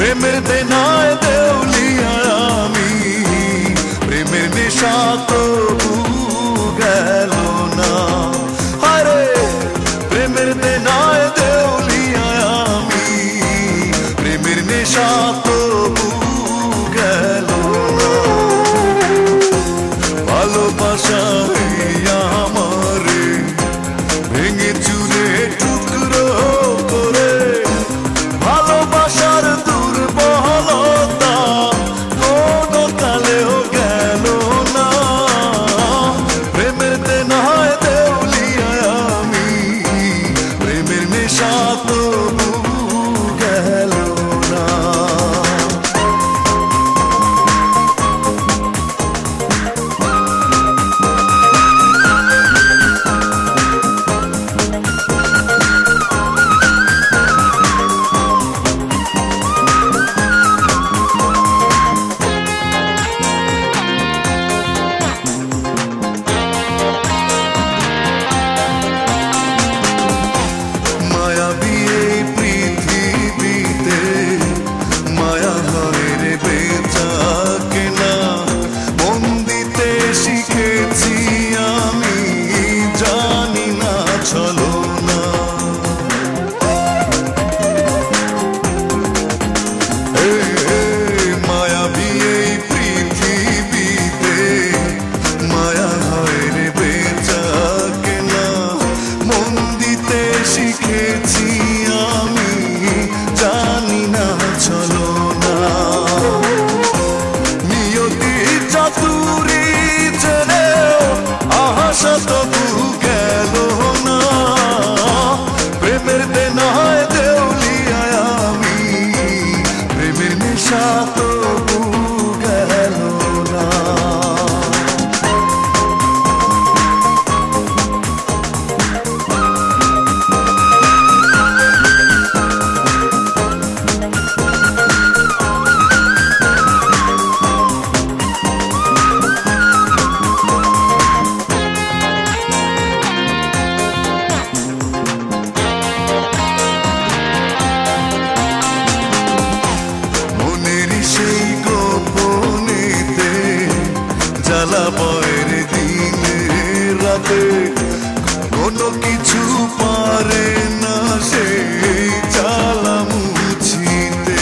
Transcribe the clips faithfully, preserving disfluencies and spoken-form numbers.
প্রেমের দেনায় দেউলিয়া আমি, প্রেমের নেশা তবু গেল না। আরে প্রেমের দেনায় দেউলিয়া আমি, প্রেমের নেশা তবু গেল না। ভালোবাসা আমারে ভেঙে চুরে টুকরো করে, ভালোবাসার দুর্বলতা কোনো কালেও গেল না। প্রেমের দেনায় দেউলিয়া আমি, প্রেমের নেশা তবু গেল না। শিখেছি আমি জানি না চলো না। নিয়তি চাতুরি জেনে আশা তবু গেল না। প্রেমের দেনায় দেউলিয়া আমি, প্রেমের নেশা তবু গেল না। জ্বালাবয়ের দিনে রাতে কোনো কিছু পারে না সেই জ্বালা মুছিতে।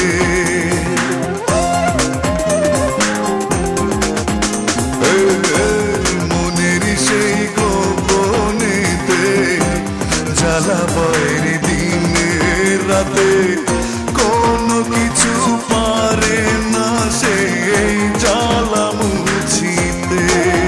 মনের সেই গোপনেতে জ্বালাবয়ের দিনে রাতে কোনো কিছু পারে না সেই জ্বালা মুছিতে।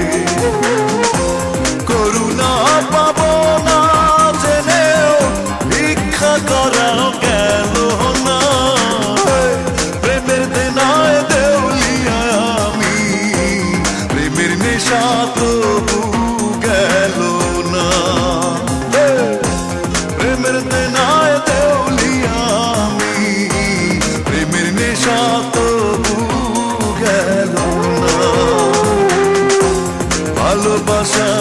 করুণা পাব না জেনেও ভিক্ষা করা গেল না। প্রেমের দেনায় দেউলিয়া আমি, প্রেমের নেশা তবু গেল না। প্রেমের দেনায় দেউলিয়া আমি, প্রেমের নেশা তবু গেল না। ভালোবাসা